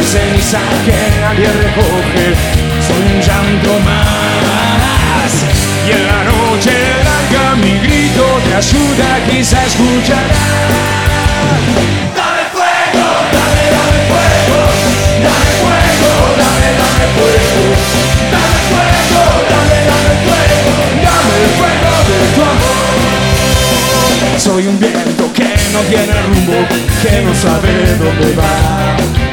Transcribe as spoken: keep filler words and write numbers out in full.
ceniza que nadie recoge, soy un llanto más. Y en la noche larga mi grito de ayuda quizá escucharás. Dame fuego, dame, dame fuego, dame fuego, dame, dame fuego, dame fuego, dame, dame fuego, dame el fuego de tu amor. Soy un viento que no tiene rumbo, que no sabe dónde va.